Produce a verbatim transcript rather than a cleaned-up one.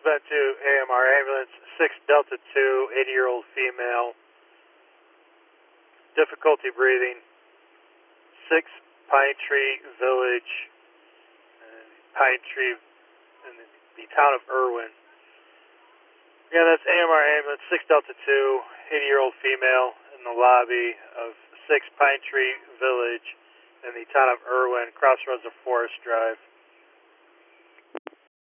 Bend two A M R ambulance, six Delta two, eighty-year-old female, difficulty breathing, six Pine Tree Village, uh, Pine Tree, in the, the town of Irwin. Yeah, that's A M R ambulance, six Delta two, eighty-year-old female in the lobby of six Pine Tree Village in the town of Irwin, crossroads of Forest Drive.